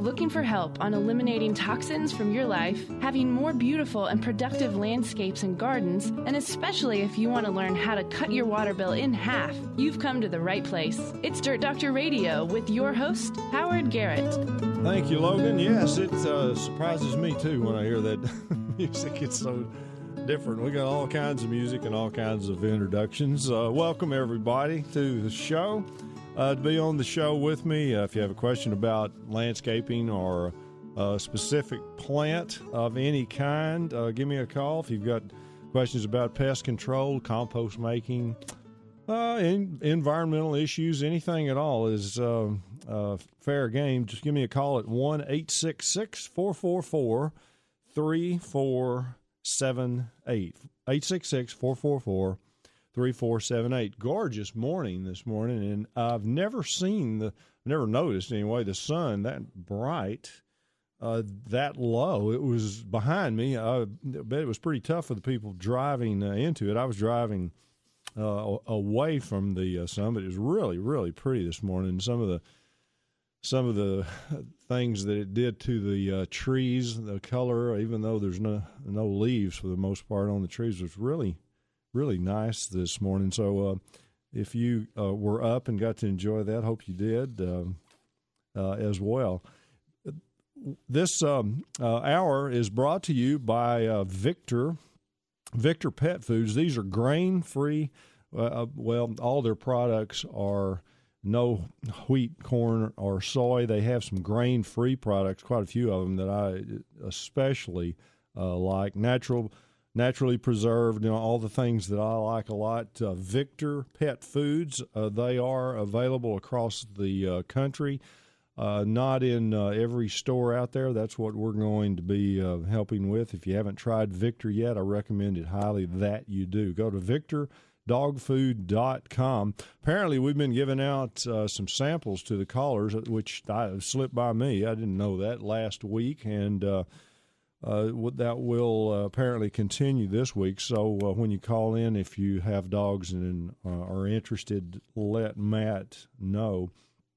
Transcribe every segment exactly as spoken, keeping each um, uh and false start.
looking for help on eliminating toxins from your life, having more beautiful and productive landscapes and gardens, and especially if you want to learn how to cut your water bill in half, you've come to the right place. It's Dirt Doctor Radio with your host, Howard Garrett. Thank you, Logan. Yes, it uh, surprises me, too, when I hear that music. It's so different. We got all kinds of music and all kinds of introductions. Uh, welcome, everybody, to the show. Uh, to be on the show with me, uh, if you have a question about landscaping or a specific plant of any kind, uh, give me a call. If you've got questions about pest control, compost making, uh, in, environmental issues, anything at all is uh, uh, fair game. Just give me a call at one eight six six, four four four, three four seven eight. eight six six, four four four, three four seven eight. Gorgeous morning this morning, and I've never seen the, never noticed anyway, the sun that bright, uh, that low. It was behind me. I bet it was pretty tough for the people driving uh, into it. I was driving uh, away from the uh, sun, but it was really, really pretty this morning. Some of the some of the things that it did to the uh, trees, the color, even though there's no no leaves for the most part on the trees, was really really nice this morning. So uh, if you uh, were up and got to enjoy that, hope you did uh, uh, as well. This um, uh, hour is brought to you by uh, Victor, Victor Pet Foods. These are grain-free. Uh, well, all their products are no wheat, corn, or soy. They have some grain-free products, quite a few of them that I especially uh, like. Natural Naturally preserved, you know, all the things that I like a lot. Uh, Victor Pet Foods, uh, they are available across the uh, country, uh, not in uh, every store out there. That's what we're going to be uh, helping with. If you haven't tried Victor yet, I recommend it highly that you do. Go to victor dog food dot com. Apparently, we've been giving out uh, some samples to the callers, which I, slipped by me. I didn't know that last week, and uh, Uh, that will uh, apparently continue this week. So uh, when you call in, if you have dogs and uh, are interested, let Matt know.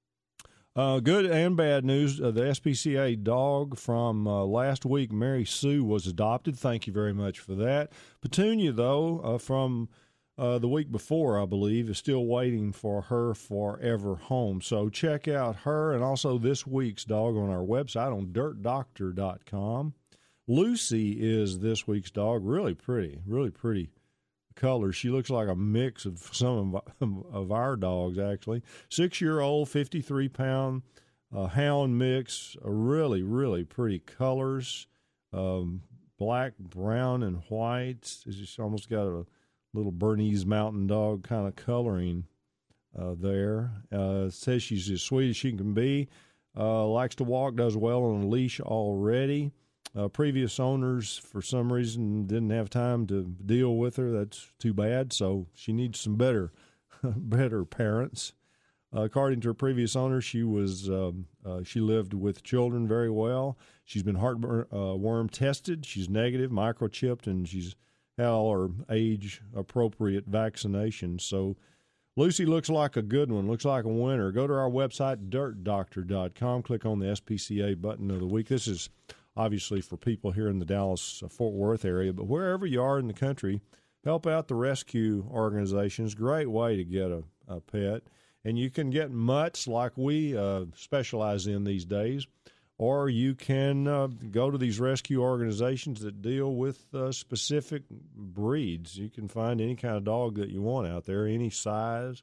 Uh, good and bad news. Uh, the S P C A dog from uh, last week, Mary Sue, was adopted. Thank you very much for that. Petunia, though, uh, from uh, the week before, I believe, is still waiting for her forever home. So check out her and also this week's dog on our website on dirt doctor dot com. Lucy is this week's dog. Really pretty, really pretty color. She looks like a mix of some of, of our dogs, actually. Six-year-old, fifty-three pound uh, hound mix. Uh, really, really pretty colors. Um, black, brown, and white. She's almost got a little Bernese Mountain Dog kind of coloring uh, there. Uh, says she's as sweet as she can be. Uh, likes to walk, does well on a leash already. Uh, previous owners, for some reason, didn't have time to deal with her. That's too bad. So she needs some better, better parents. Uh, according to her previous owner, she was um, uh, she lived with children very well. She's been heartworm uh, tested. She's negative, microchipped, and she's had all her age-appropriate vaccinations. So Lucy looks like a good one. Looks like a winner. Go to our website, dirt doctor dot com. Click on the S P C A button of the week. This is obviously for people here in the Dallas-Fort Worth area, but wherever you are in the country, help out the rescue organizations. Great way to get a, a pet. And you can get mutts like we uh, specialize in these days, or you can uh, go to these rescue organizations that deal with uh, specific breeds. You can find any kind of dog that you want out there, any size,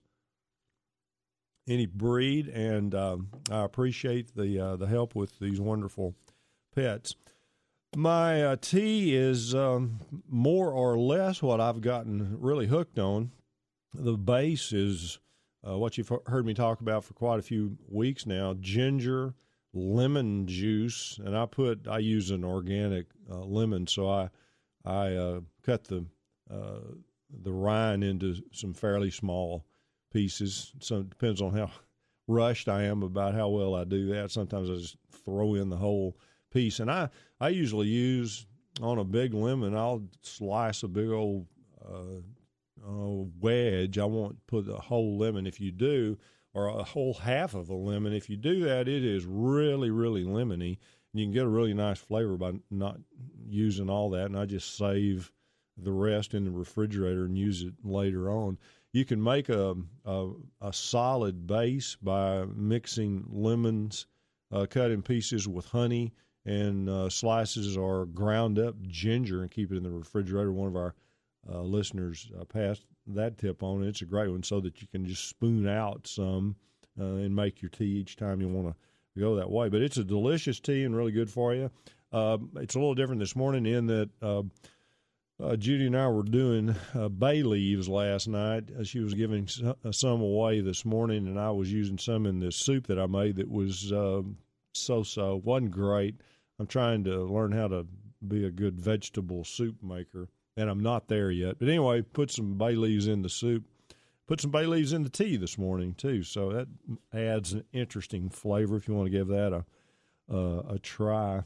any breed, and um, I appreciate the uh, the help with these wonderful pets. My uh, tea is um, more or less what I've gotten really hooked on. The base is uh, what you've heard me talk about for quite a few weeks now, ginger, lemon juice, and I put, I use an organic uh, lemon, so I I uh, cut the uh, the rind into some fairly small pieces. So it depends on how rushed I am about how well I do that. Sometimes I just throw in the whole piece. And I, I usually use, on a big lemon, I'll slice a big old uh, uh, wedge. I won't put a whole lemon. If you do, or a whole half of a lemon. If you do that, it is really, really lemony. You can get a really nice flavor by not using all that, and I just save the rest in the refrigerator and use it later on. You can make a a, a solid base by mixing lemons uh, cut in pieces with honey and uh, slices or ground up ginger and keep it in the refrigerator. One of our uh, listeners uh, passed that tip on. It's a great one so that you can just spoon out some uh, and make your tea each time you want to go that way. But it's a delicious tea and really good for you. Uh, it's a little different this morning in that uh, uh, Judy and I were doing uh, bay leaves last night. Uh, she was giving some away this morning, and I was using some in this soup that I made that was uh, so-so. Wasn't great. I'm trying to learn how to be a good vegetable soup maker, and I'm not there yet. But anyway, put some bay leaves in the soup. Put some bay leaves in the tea this morning, too, so that adds an interesting flavor if you want to give that a uh, a try.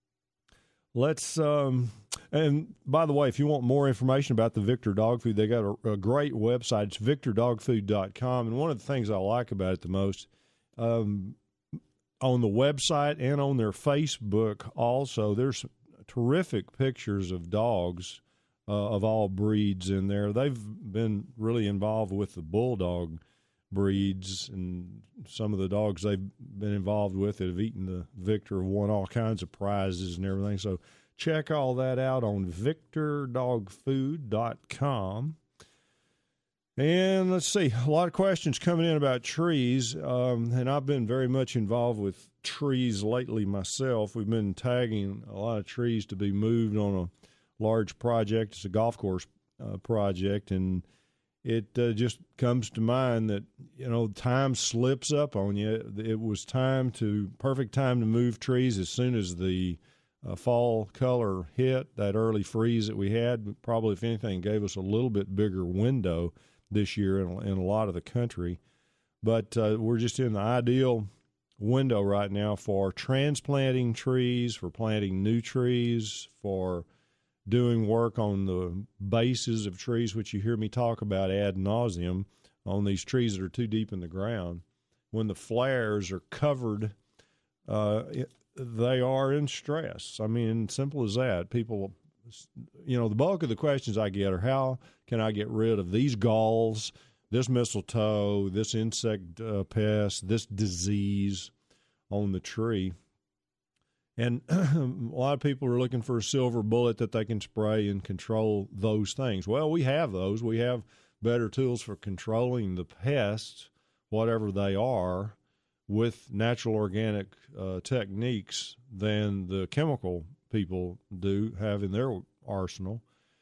Let's, um, and by the way, if you want more information about the Victor Dog Food, they got a, a great website. It's victor dog food dot com, and one of the things I like about it the most, um, on the website and on their Facebook also, there's terrific pictures of dogs uh, of all breeds in there. They've been really involved with the bulldog breeds, and some of the dogs they've been involved with that have eaten the Victor have won all kinds of prizes and everything. So check all that out on victor dog food dot com. And let's see, a lot of questions coming in about trees, um, and I've been very much involved with trees lately myself. We've been tagging a lot of trees to be moved on a large project. It's a golf course uh, project, and it uh, just comes to mind that, you know, time slips up on you. It was time to, perfect time to move trees as soon as the uh, fall color hit, that early freeze that we had. Probably, if anything, gave us a little bit bigger window this year in, in a lot of the country. But uh, we're just in the ideal window right now for transplanting trees, for planting new trees, for doing work on the bases of trees, which you hear me talk about ad nauseum, on these trees that are too deep in the ground. When the flares are covered, uh, it, they are in stress. I mean, simple as that. People, you know, the bulk of the questions I get are, how can I get rid of these galls, this mistletoe, this insect uh, pest, this disease on the tree? And a lot of people are looking for a silver bullet that they can spray and control those things. Well, we have those. We have better tools for controlling the pests, whatever they are, with natural organic uh, techniques than the chemical people do have in their arsenal.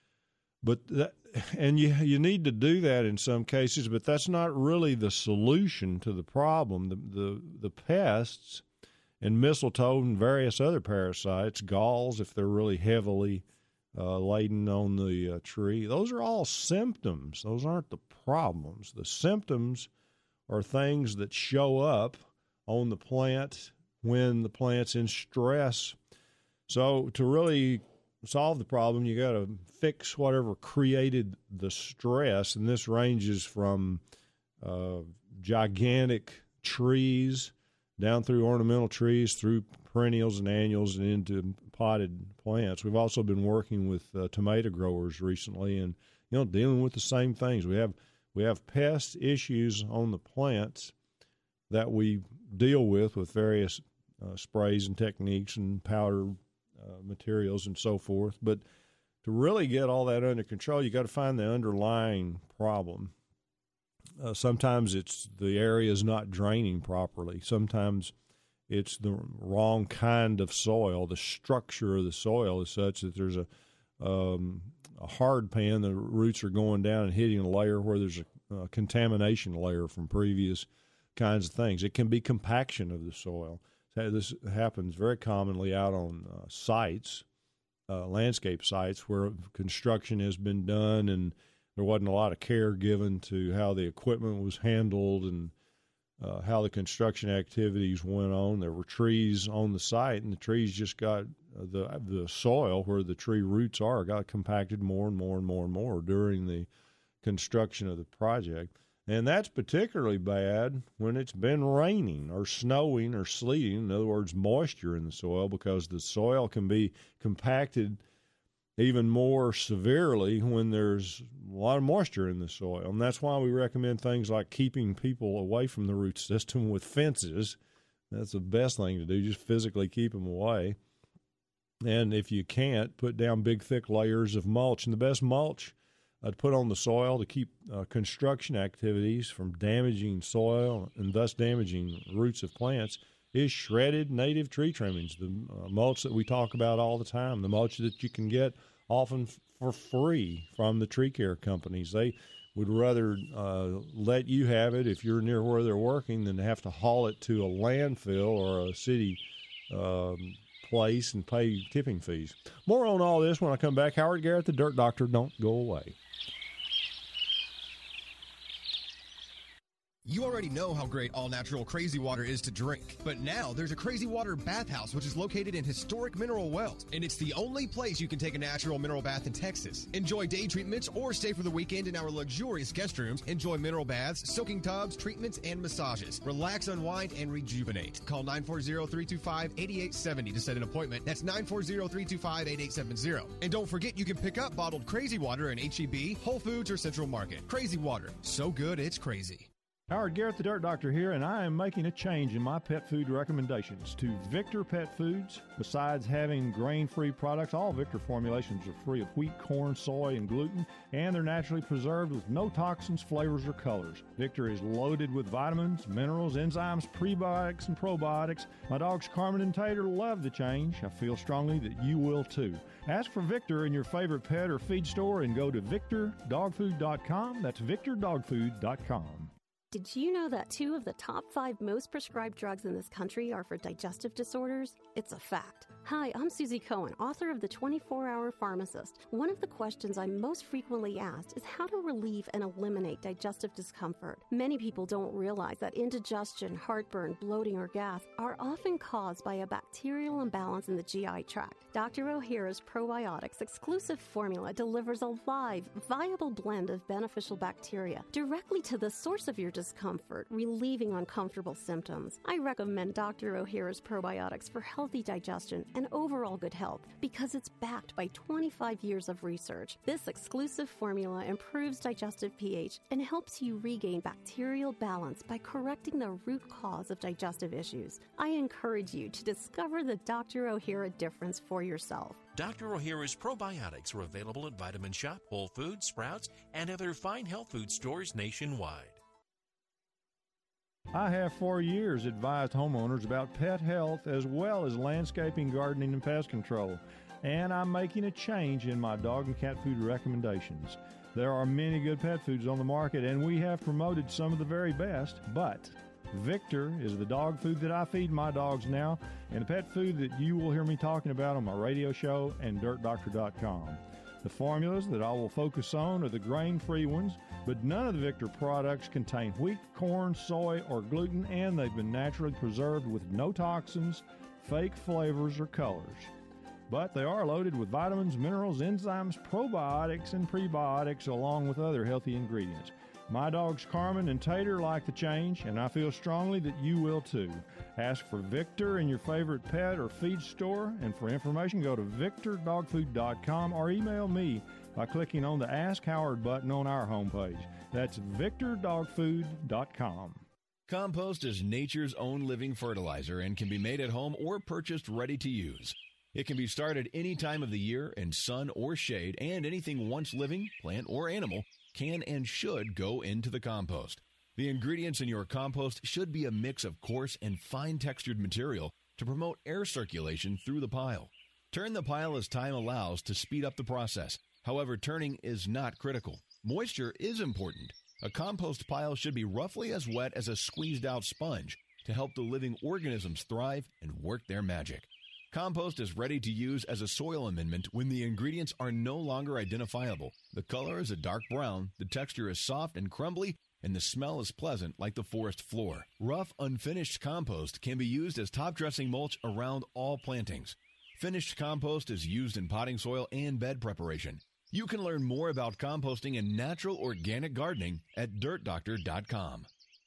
But that, and you you need to do that in some cases, but that's not really the solution to the problem. The the, the pests and mistletoe and various other parasites, galls, if they're really heavily uh, laden on the uh, tree, those are all symptoms. Those aren't the problems. The symptoms are things that show up on the plant when the plant's in stress. So to really solve the problem, you got to fix whatever created the stress, and this ranges from uh, gigantic trees down through ornamental trees, through perennials and annuals, and into potted plants. We've also been working with uh, tomato growers recently, and you know, dealing with the same things. We have we have pest issues on the plants that we deal with with various uh, sprays and techniques and powder uh, materials and so forth. But to really get all that under control, you got to find the underlying problem. Uh, sometimes it's the area is not draining properly. Sometimes it's the wrong kind of soil. The structure of the soil is such that there's a um, a hard pan. The roots are going down and hitting a layer where there's a, a contamination layer from previous kinds of things. It can be compaction of the soil. This happens very commonly out on uh, sites, uh, landscape sites, where construction has been done and there wasn't a lot of care given to how the equipment was handled and uh, how the construction activities went on. There were trees on the site, and the trees just got uh, the the soil where the tree roots are got compacted more and more and more and more during the construction of the project. And that's particularly bad when it's been raining or snowing or sleeting, in other words, moisture in the soil, because the soil can be compacted even more severely when there's a lot of moisture in the soil. And that's why we recommend things like keeping people away from the root system with fences. That's the best thing to do, just physically keep them away. And if you can't, put down big, thick layers of mulch. And the best mulch uh, to put on the soil to keep uh, construction activities from damaging soil and thus damaging roots of plants is shredded native tree trimmings, the uh, mulch that we talk about all the time, the mulch that you can get often f- for free from the tree care companies. They would rather uh, let you have it if you're near where they're working than to have to haul it to a landfill or a city um, place and pay tipping fees. More on all this when I come back. Howard Garrett, the Dirt Doctor. Don't go away. You already know how great all-natural Crazy Water is to drink, but now there's a Crazy Water bathhouse which is located in historic Mineral Wells, and it's the only place you can take a natural mineral bath in Texas. Enjoy day treatments or stay for the weekend in our luxurious guest rooms. Enjoy mineral baths, soaking tubs, treatments, and massages. Relax, unwind, and rejuvenate. Call nine four zero, three two five, eight eight seven zero to set an appointment. That's nine four zero, three two five, eight eight seven zero. And don't forget, you can pick up bottled Crazy Water in H E B, Whole Foods, or Central Market. Crazy Water. So good, it's crazy. Howard Garrett, the Dirt Doctor here, and I am making a change in my pet food recommendations to Victor Pet Foods. Besides having grain-free products, all Victor formulations are free of wheat, corn, soy, and gluten, and they're naturally preserved with no toxins, flavors, or colors. Victor is loaded with vitamins, minerals, enzymes, prebiotics, and probiotics. My dogs Carmen and Tater love the change. I feel strongly that you will too. Ask for Victor in your favorite pet or feed store and go to victor dog food dot com. That's victor dog food dot com. Did you know that two of the top five most prescribed drugs in this country are for digestive disorders? It's a fact. Hi, I'm Susie Cohen, author of The twenty-four hour Pharmacist. One of the questions I'm most frequently asked is how to relieve and eliminate digestive discomfort. Many people don't realize that indigestion, heartburn, bloating, or gas are often caused by a bacterial imbalance in the G I tract. Doctor O'Hara's Probiotics exclusive formula delivers a live, viable blend of beneficial bacteria directly to the source of your discomfort, relieving uncomfortable symptoms. I recommend Doctor O'Hara's Probiotics for healthy digestion and overall good health because it's backed by twenty-five years of research. This exclusive formula improves digestive pH and helps you regain bacterial balance by correcting the root cause of digestive issues. I encourage you to discover the Doctor O'Hara difference for yourself. Doctor O'Hara's Probiotics are available at Vitamin Shop, Whole Foods, Sprouts, and other fine health food stores nationwide. I have for years advised homeowners about pet health as well as landscaping, gardening, and pest control. And I'm making a change in my dog and cat food recommendations. There are many good pet foods on the market, and we have promoted some of the very best, but Victor is the dog food that I feed my dogs now, and the pet food that you will hear me talking about on my radio show and dirt doctor dot com. The formulas that I will focus on are the grain-free ones, but none of the Victor products contain wheat, corn, soy, or gluten, and they've been naturally preserved with no toxins, fake flavors, or colors. But they are loaded with vitamins, minerals, enzymes, probiotics, and prebiotics, along with other healthy ingredients. My dogs Carmen and Tater like the change, and I feel strongly that you will too. Ask for Victor in your favorite pet or feed store, and for information go to victor dog food dot com or email me by clicking on the Ask Howard button on our homepage. That's victor dog food dot com. Compost is nature's own living fertilizer and can be made at home or purchased ready to use. It can be started any time of the year in sun or shade, and anything once living, plant or animal, can and should go into the compost. The ingredients in your compost should be a mix of coarse and fine-textured material to promote air circulation through the pile. Turn the pile as time allows to speed up the process. However, turning is not critical. Moisture is important. A compost pile should be roughly as wet as a squeezed-out sponge to help the living organisms thrive and work their magic. Compost is ready to use as a soil amendment when the ingredients are no longer identifiable. The color is a dark brown, the texture is soft and crumbly, and the smell is pleasant like the forest floor. Rough, unfinished compost can be used as top-dressing mulch around all plantings. Finished compost is used in potting soil and bed preparation. You can learn more about composting and natural organic gardening at dirt doctor dot com.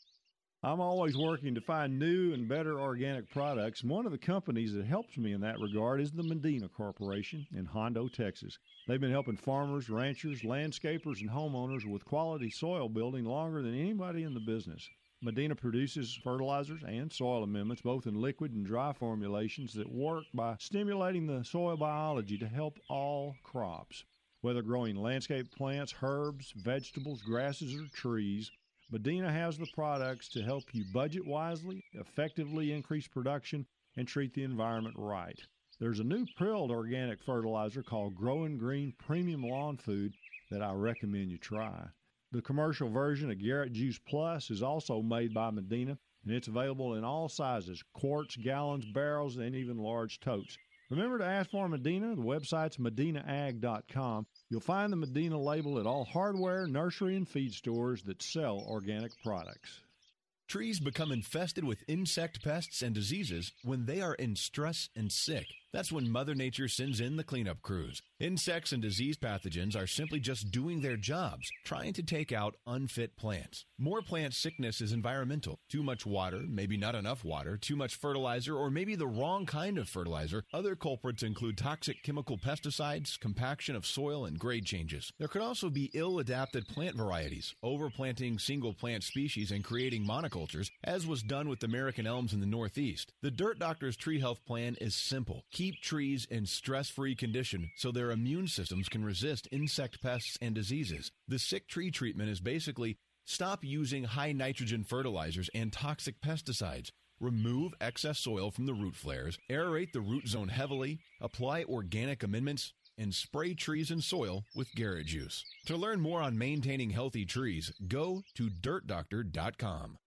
I'm always working to find new and better organic products, and one of the companies that helps me in that regard is the Medina Corporation in Hondo, Texas. They've been helping farmers, ranchers, landscapers, and homeowners with quality soil building longer than anybody in the business. Medina produces fertilizers and soil amendments, both in liquid and dry formulations, that work by stimulating the soil biology to help all crops. Whether growing landscape plants, herbs, vegetables, grasses, or trees, Medina has the products to help you budget wisely, effectively increase production, and treat the environment right. There's a new prilled organic fertilizer called Growing Green Premium Lawn Food that I recommend you try. The commercial version of Garrett Juice Plus is also made by Medina, and it's available in all sizes, quarts, gallons, barrels, and even large totes. Remember to ask for Medina. The website's medina ag dot com. You'll find the Medina label at all hardware, nursery, and feed stores that sell organic products. Trees become infested with insect pests and diseases when they are in stress and sick. That's when Mother Nature sends in the cleanup crews. Insects and disease pathogens are simply just doing their jobs, trying to take out unfit plants. More plant sickness is environmental. Too much water, maybe not enough water, too much fertilizer, or maybe the wrong kind of fertilizer. Other culprits include toxic chemical pesticides, compaction of soil, and grade changes. There could also be ill-adapted plant varieties, overplanting single plant species and creating monocultures, as was done with American elms in the Northeast. The Dirt Doctor's Tree Health Plan is simple. Keep trees in stress-free condition so their immune systems can resist insect pests and diseases. The sick tree treatment is basically stop using high nitrogen fertilizers and toxic pesticides. Remove excess soil from the root flares, aerate the root zone heavily, apply organic amendments, and spray trees and soil with Garrett Juice. To learn more on maintaining healthy trees, go to dirt doctor dot com.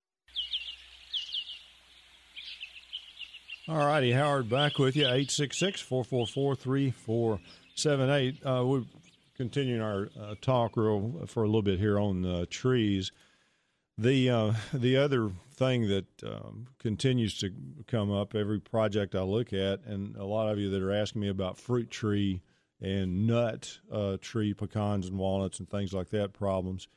All righty, Howard, back with you, eight six six, four four four, three four seven eight. Uh, we're continuing our uh, talk real, for a little bit here on uh, trees. The uh, the other thing that um, continues to come up every project I look at, and a lot of you that are asking me about fruit tree and nut uh, tree, pecans and walnuts and things like that problems,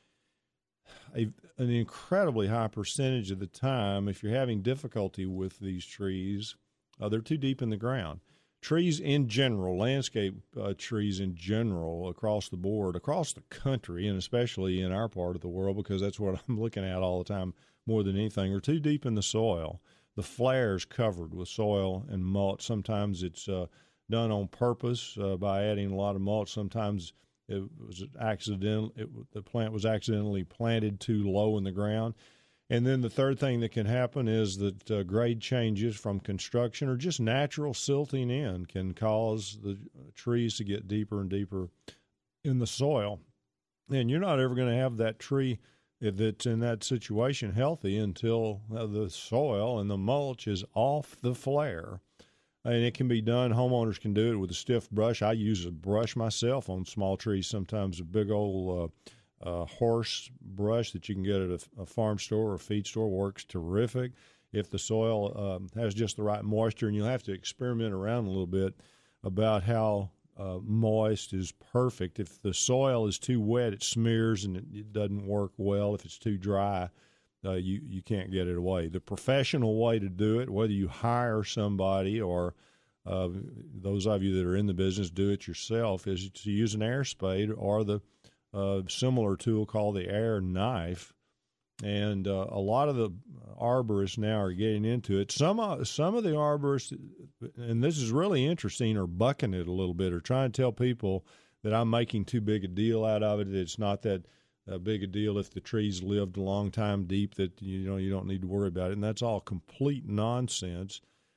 a, an incredibly high percentage of the time, if you're having difficulty with these trees, uh, they're too deep in the ground. Trees in general, landscape uh, trees in general, across the board, across the country, and especially in our part of the world, because that's what I'm looking at all the time more than anything, are too deep in the soil. The flare's covered with soil and mulch. Sometimes it's uh, done on purpose uh, by adding a lot of mulch. Sometimes it was accidental. It, the plant was accidentally planted too low in the ground. And then the third thing that can happen is that uh, grade changes from construction or just natural silting in can cause the trees to get deeper and deeper in the soil. And you're not ever going to have that tree that's in that situation healthy until uh, the soil and the mulch is off the flare. And it can be done. Homeowners can do it with a stiff brush. I use a brush myself on small trees, sometimes a big old uh, uh, horse brush that you can get at a, a farm store or a feed store works terrific. If the soil um, has just the right moisture, and you'll have to experiment around a little bit about how uh, moist is perfect. If the soil is too wet, it smears and it, it doesn't work well. If it's too dry, Uh, you, you can't get it away. The professional way to do it, whether you hire somebody or uh, those of you that are in the business do it yourself, is to use an air spade or the uh, similar tool called the air knife. And uh, a lot of the arborists now are getting into it. Some, uh, some of the arborists, and this is really interesting, are bucking it a little bit or trying to tell people that I'm making too big a deal out of it, that it's not that a big a deal if the trees lived a long time deep, that you know you don't need to worry about it. And that's all complete nonsense.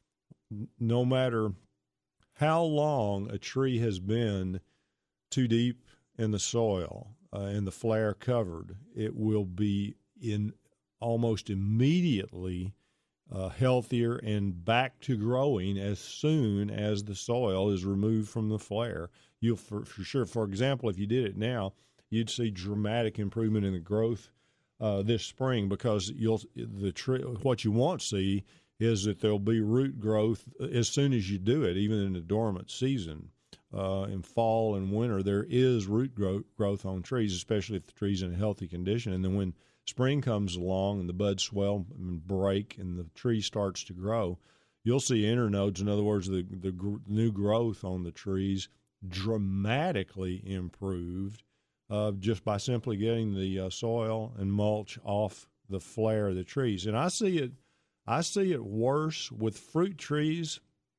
No matter how long a tree has been too deep in the soil uh, and the flare covered, it will be in almost immediately uh, healthier and back to growing as soon as the soil is removed from the flare. You'll for, for sure, for example, if you did it now, you'd see dramatic improvement in the growth uh, this spring, because you'll the tree. What you won't see is that there'll be root growth as soon as you do it, even in the dormant season. uh, in fall and winter, there is root growth, growth on trees, especially if the tree's in a healthy condition. And then when spring comes along and the buds swell and break and the tree starts to grow, you'll see internodes, in other words, the, the gr- new growth on the trees dramatically improved uh, just by simply getting the uh, soil and mulch off the flare of the trees. And I see it, I see it worse with fruit trees,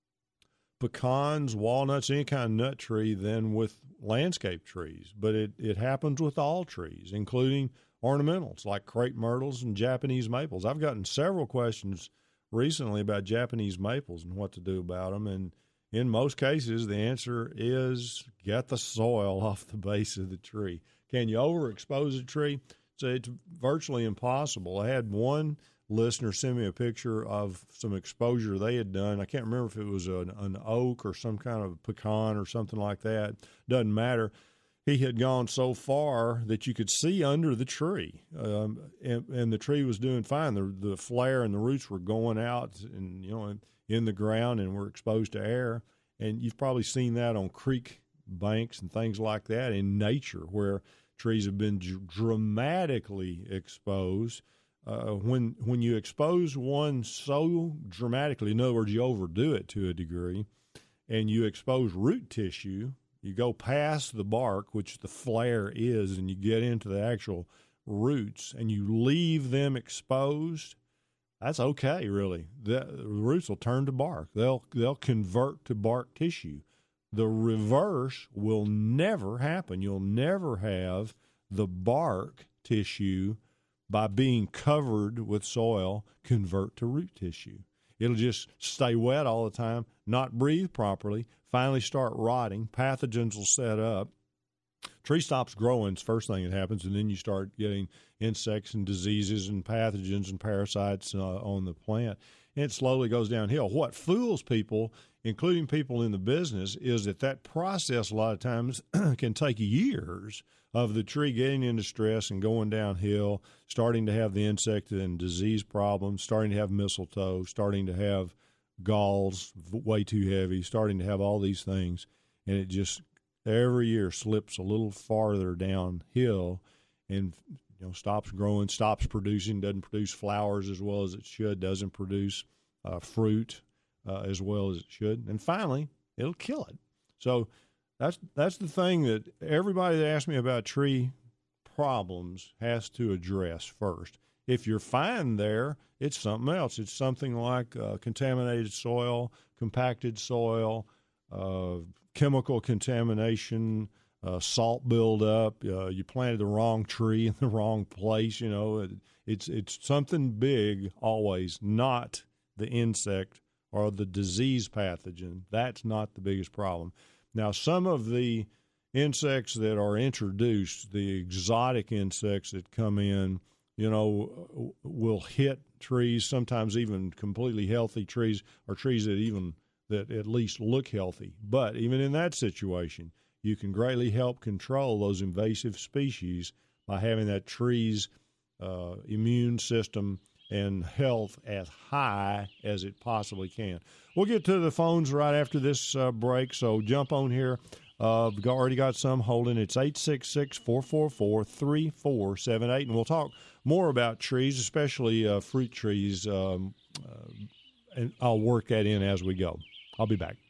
pecans, walnuts, any kind of nut tree than with landscape trees. But it, it happens with all trees, including ornamentals like crepe myrtles and Japanese maples. I've gotten several questions recently about Japanese maples and what to do about them. And in most cases, the answer is get the soil off the base of the tree. Can you overexpose a tree? So it's virtually impossible. I had one listener send me a picture of some exposure they had done. I can't remember if it was an, an oak or some kind of pecan or something like that. Doesn't matter. He had gone so far that you could see under the tree, um, and, and the tree was doing fine. The, the flare and the roots were going out and, you know, in, in the ground and were exposed to air. And you've probably seen that on creek banks and things like that in nature where trees have been d- dramatically exposed. Uh, when when you expose one so dramatically, in other words, you overdo it to a degree, and you expose root tissue, you go past the bark, which the flare is, and you get into the actual roots, and you leave them exposed, that's okay, really. The, the roots will turn to bark. They'll they'll convert to bark tissue. The reverse will never happen. You'll never have the bark tissue by being covered with soil convert to root tissue. It'll just stay wet all the time, not breathe properly, finally start rotting. Pathogens will set up. Tree stops growing is the first thing that happens, and then you start getting insects and diseases and pathogens and parasites uh, on the plant. And it slowly goes downhill. What fools people, including people in the business, is that that process a lot of times can take years of the tree getting into stress and going downhill, starting to have the insect and disease problems, starting to have mistletoe, starting to have galls way too heavy, starting to have all these things, and it just every year slips a little farther downhill and, you know, stops growing, stops producing, doesn't produce flowers as well as it should, doesn't produce uh, fruit uh, as well as it should, and finally it'll kill it. So That's that's the thing that everybody that asks me about tree problems has to address first. If you're fine there, it's something else. It's something like uh, contaminated soil, compacted soil, uh, chemical contamination, uh, salt buildup. Uh, you planted the wrong tree in the wrong place. You know, it, it's it's something big always, not the insect or the disease pathogen. That's not the biggest problem. Now, some of the insects that are introduced, the exotic insects that come in, you know, will hit trees, sometimes even completely healthy trees or trees that even that at least look healthy. But even in that situation, you can greatly help control those invasive species by having that tree's uh, immune system and health as high as it possibly can. We'll get to the phones right after this uh, break, so jump on here. Uh, we've already got some holding. It's eight six six, four four four, three four seven eight, and we'll talk more about trees, especially uh, fruit trees, um, uh, and I'll work that in as we go. I'll be back.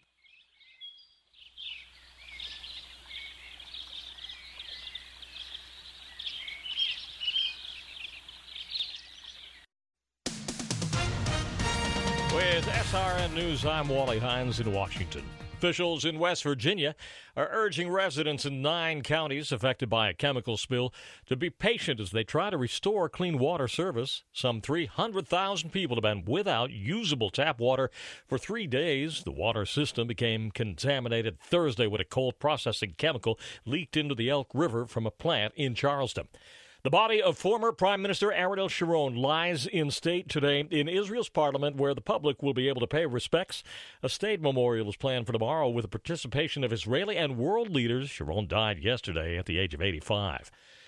With S R N News, I'm Wally Hines in Washington. Officials in West Virginia are urging residents in nine counties affected by a chemical spill to be patient as they try to restore clean water service. Some three hundred thousand people have been without usable tap water for three days. The water system became contaminated Thursday when a cold processing chemical leaked into the Elk River from a plant in Charleston. The body of former Prime Minister Ariel Sharon lies in state today in Israel's parliament, where the public will be able to pay respects. A state memorial is planned for tomorrow with the participation of Israeli and world leaders. Sharon died yesterday at the age of eighty-five.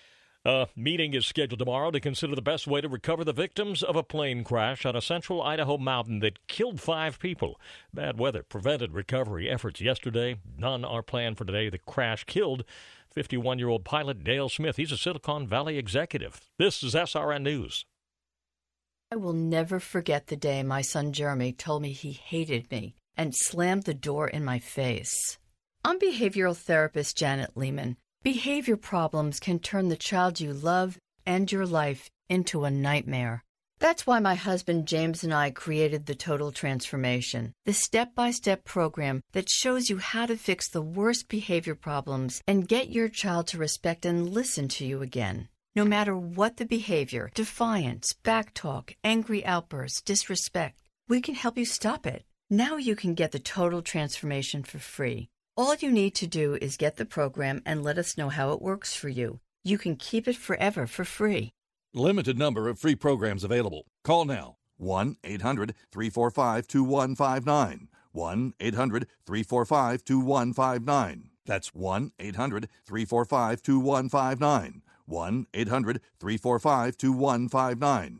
A meeting is scheduled tomorrow to consider the best way to recover the victims of a plane crash on a central Idaho mountain that killed five people. Bad weather prevented recovery efforts yesterday. None are planned for today. The crash killed fifty-one-year-old pilot Dale Smith. He's a Silicon Valley executive. This is S R N News. I will never forget the day my son Jeremy told me he hated me and slammed the door in my face. I'm behavioral therapist Janet Lehman. Behavior problems can turn the child you love and your life into a nightmare. That's why my husband James and I created the Total Transformation, the step-by-step program that shows you how to fix the worst behavior problems and get your child to respect and listen to you again. No matter what the behavior, defiance, backtalk, angry outbursts, disrespect, we can help you stop it. Now you can get the Total Transformation for free. All you need to do is get the program and let us know how it works for you. You can keep it forever for free. Limited number of free programs available. Call now. one eight hundred three four five two one five nine. one eight hundred three four five two one five nine. That's one eight hundred three four five two one five nine. one eight hundred three four five two one five nine.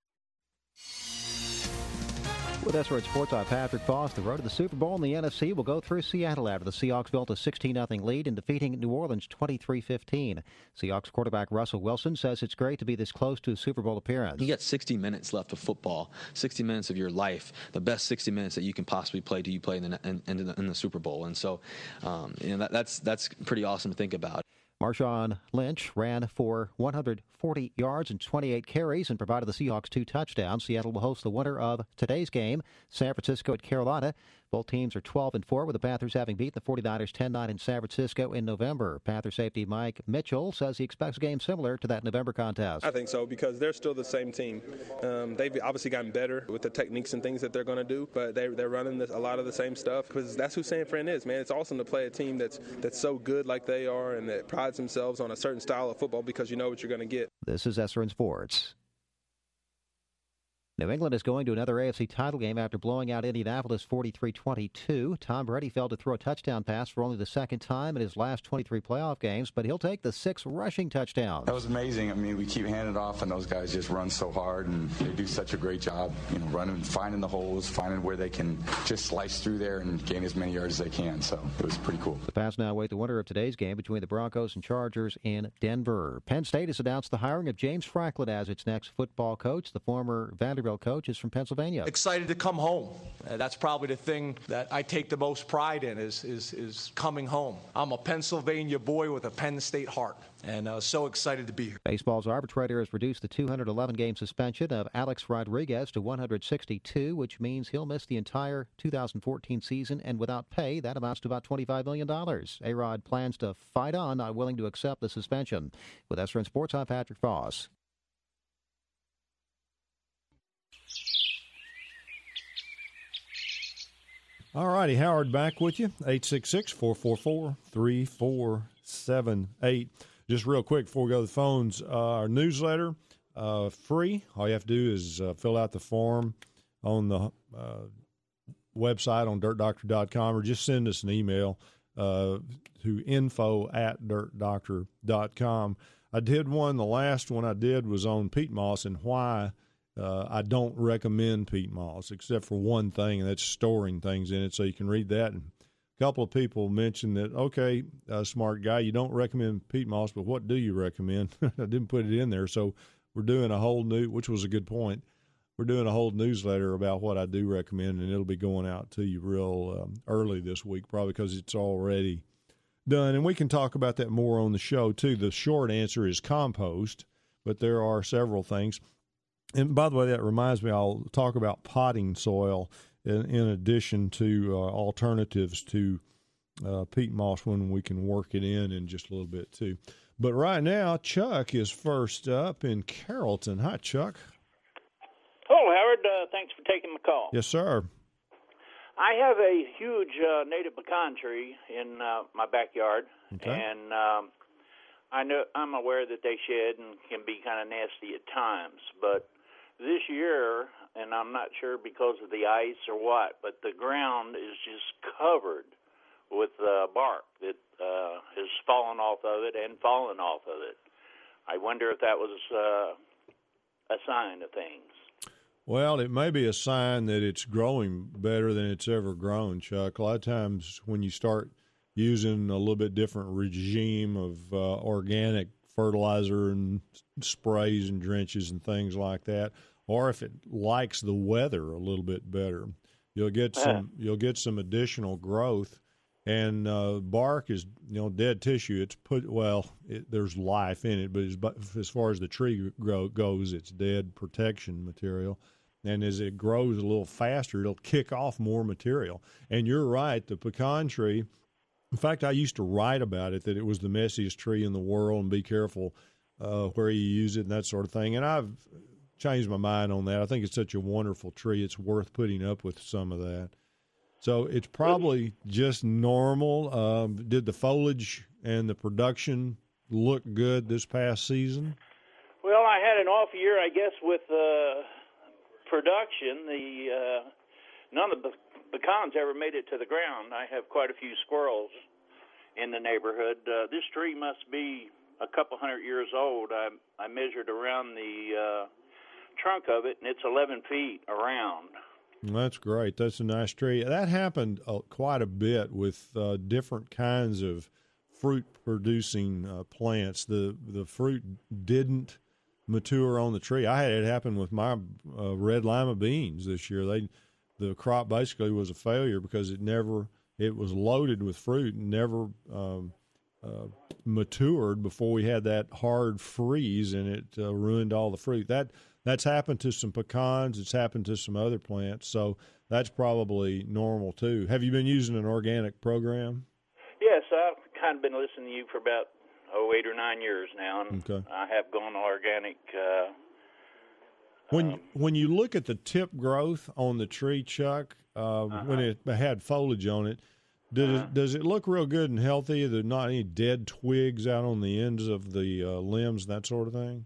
With S R N Sports, I'm Patrick Foss. The road to the Super Bowl in the N F C will go through Seattle after the Seahawks built a sixteen nothing lead in defeating New Orleans twenty-three fifteen. Seahawks quarterback Russell Wilson says it's great to be this close to a Super Bowl appearance. You got sixty minutes left of football, sixty minutes of your life, the best sixty minutes that you can possibly play. Do you play in the, in, in the, in the Super Bowl? And so, um, you know, that, that's that's pretty awesome to think about. Marshawn Lynch ran for one hundred forty yards and twenty-eight carries and provided the Seahawks two touchdowns. Seattle will host the winner of today's game, San Francisco at Carolina. Both teams are twelve and four, with the Panthers having beat the forty-niners ten nine in San Francisco in November. Panther safety Mike Mitchell says he expects a game similar to that November contest. I think so, because they're still the same team. Um, they've obviously gotten better with the techniques and things that they're going to do, but they, they're running this, a lot of the same stuff, because that's who San Fran is, man. It's awesome to play a team that's that's so good like they are and that prides themselves on a certain style of football, because you know what you're going to get. This is S R N Sports. New England is going to another A F C title game after blowing out Indianapolis forty-three twenty-two. Tom Brady failed to throw a touchdown pass for only the second time in his last twenty-three playoff games, but he'll take the six rushing touchdowns. That was amazing. I mean, we keep handing it off, and those guys just run so hard, and they do such a great job, you know, running, finding the holes, finding where they can just slice through there and gain as many yards as they can. So it was pretty cool. The Pats now await the winner of today's game between the Broncos and Chargers in Denver. Penn State has announced the hiring of James Franklin as its next football coach. The former Vanderbilt coach is from Pennsylvania. Excited to come home. Uh, that's probably the thing that I take the most pride in is, is, is coming home. I'm a Pennsylvania boy with a Penn State heart, and uh, so excited to be here. Baseball's arbitrator has reduced the two hundred eleven game suspension of Alex Rodriguez to one hundred sixty-two, which means he'll miss the entire two thousand fourteen season, and without pay, that amounts to about twenty-five million dollars. A-Rod plans to fight on, not willing to accept the suspension. With S R N Sports, I'm Patrick Foss. All righty, Howard back with you, eight six six, four four four, three four seven eight. Just real quick before we go to the phones, uh, our newsletter, uh, free. All you have to do is uh, fill out the form on the uh, website on dirt doctor dot com, or just send us an email uh, to info at dirt doctor dot com. I did one, the last one I did was on peat moss and why Uh, I don't recommend peat moss except for one thing, and that's storing things in it. So you can read that. And a couple of people mentioned that, okay, uh, smart guy, you don't recommend peat moss, but what do you recommend? I didn't put it in there. So we're doing a whole new, which was a good point. We're doing a whole newsletter about what I do recommend, and it'll be going out to you real um, early this week, probably because it's already done. And we can talk about that more on the show, too. The short answer is compost, but there are several things. And by the way, that reminds me, I'll talk about potting soil in, in addition to uh, alternatives to uh, peat moss when we can work it in in just a little bit, too. But right now, Chuck is first up in Carrollton. Hi, Chuck. Hello, Howard. Uh, thanks for taking my call. Yes, sir. I have a huge uh, native pecan tree in uh, my backyard, okay. and um, I know I'm aware that they shed and can be kind of nasty at times, but this year, and I'm not sure because of the ice or what, but the ground is just covered with uh, bark that uh, has fallen off of it and fallen off of it. I wonder if that was uh, a sign of things. Well, it may be a sign that it's growing better than it's ever grown, Chuck. A lot of times when you start using a little bit different regime of uh, organic fertilizer and sprays and drenches and things like that, or if it likes the weather a little bit better, you'll get some you'll get some additional growth. And uh, bark is, you know, dead tissue. It's put well. It, there's life in it, but it's, as far as the tree grow, goes, it's dead protection material. And as it grows a little faster, it'll kick off more material. And you're right, the pecan tree. In fact, I used to write about it, that it was the messiest tree in the world, and be careful uh, where you use it and that sort of thing. And I've changed my mind on that. I think it's such a wonderful tree. It's worth putting up with some of that. So it's probably just normal. Um, did the foliage and the production look good this past season? Well, I had an off year, I guess, with uh, production. The uh, none of the pecans ever made it to the ground. I have quite a few squirrels in the neighborhood. Uh, this tree must be a couple hundred years old. I, I measured around the uh, trunk of it, and it's eleven feet around. That's great. That's a nice tree. That happened uh, quite a bit with uh, different kinds of fruit-producing uh, plants. The the fruit didn't mature on the tree. I had it happen with my uh, red lima beans this year. They the crop basically was a failure because it never it was loaded with fruit and never um, uh, matured before we had that hard freeze, and it uh, ruined all the fruit. That That's happened to some pecans. It's happened to some other plants. So that's probably normal, too. Have you been using an organic program? Yes, I've kind of been listening to you for about, oh, eight or nine years now. And okay. I have gone organic. Uh, when, um, when you look at the tip growth on the tree, Chuck, uh, uh-huh. when it had foliage on it, does, uh-huh. it, does it look real good and healthy? There's not any dead twigs out on the ends of the uh, limbs, that sort of thing?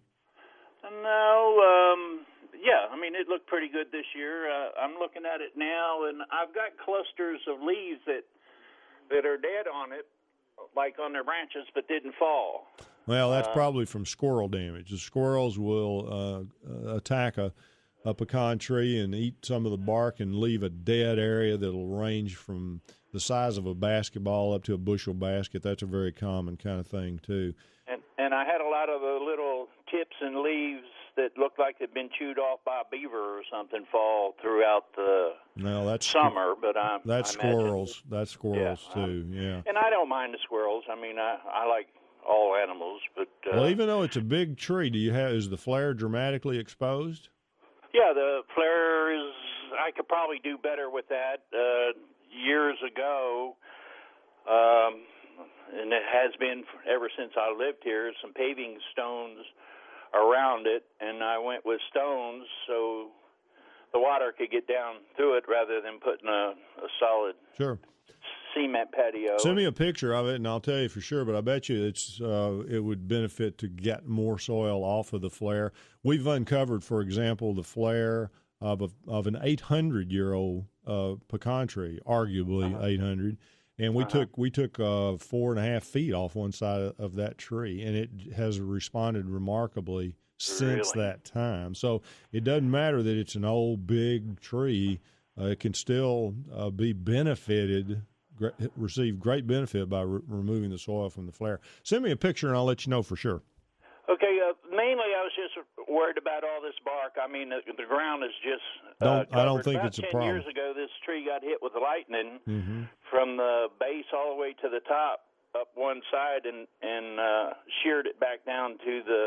No, um, yeah, I mean, it looked pretty good this year. Uh, I'm looking at it now, and I've got clusters of leaves that that are dead on it, like on their branches, but didn't fall. Well, that's uh, probably from squirrel damage. The squirrels will uh, attack a, a pecan tree and eat some of the bark and leave a dead area that'll range from the size of a basketball up to a bushel basket. That's a very common kind of thing, too. And and I had a lot of the little tips and leaves that looked like they'd been chewed off by a beaver or something fall throughout the no, that's summer. But I that's I squirrels. That's squirrels yeah, too. I, yeah. And I don't mind the squirrels. I mean, I I like all animals, but uh, well, even though it's a big tree, do you have is the flare dramatically exposed? Yeah, the flare is. I could probably do better with that. Uh, years ago. Um, And it has been ever since I lived here, some paving stones around it, and I went with stones so the water could get down through it rather than putting a, a solid sure. cement patio. Send me a picture of it, and I'll tell you for sure, but I bet you it's uh, it would benefit to get more soil off of the flare. We've uncovered, for example, the flare of, a, of an eight hundred year old uh, pecan tree, arguably uh-huh. eight hundred. And we uh-huh. took we took uh, four and a half feet off one side of that tree, and it has responded remarkably since really? that time. So it doesn't matter that it's an old big tree; uh, it can still uh, be benefited, receive great benefit by re- removing the soil from the flare. Send me a picture, and I'll let you know for sure. Okay. Uh, mainly, I was just worried about all this bark. I mean, the, the ground is just. Don't, uh, I don't think about it's a ten problem. Years ago, this tree got hit with lightning mm-hmm. from the base all the way to the top, up one side, and and uh, sheared it back down to the